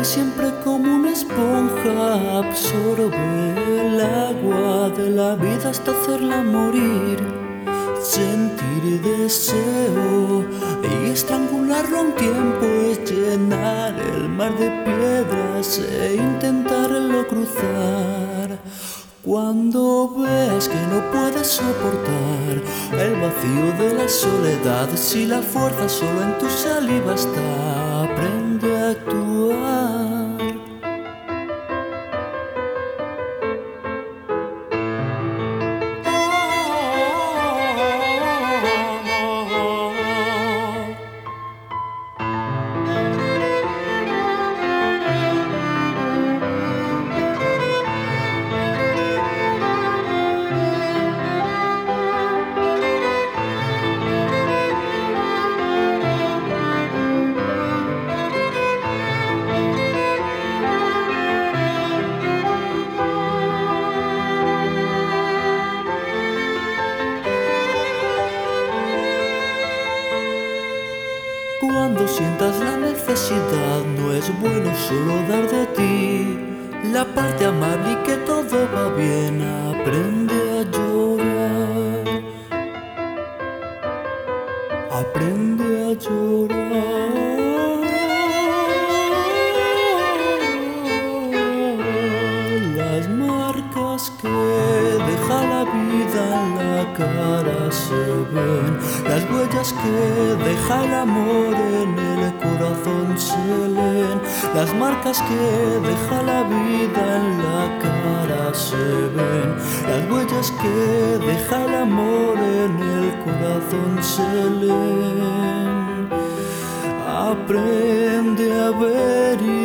siempre como una esponja, absorbe el agua de la vida hasta hacerla morir. Sentir deseo y estrangularlo a un tiempo es llenar el mar de piedras e intentarlo cruzar. Cuando ves que no puedes soportar el vacío de la soledad, si la fuerza solo en tu saliva está, aprende a actuar. Cuando sientas la necesidad, no es bueno solo dar de ti la parte amable y que todo va bien. Aprende a llorar, aprende a llorar. Las marcas que deja la vida en la cara se ven, las huellas que deja el amor en el corazón se leen, las marcas que deja la vida en la cara se ven, las huellas que deja el amor en el corazón se leen. Aprende a ver y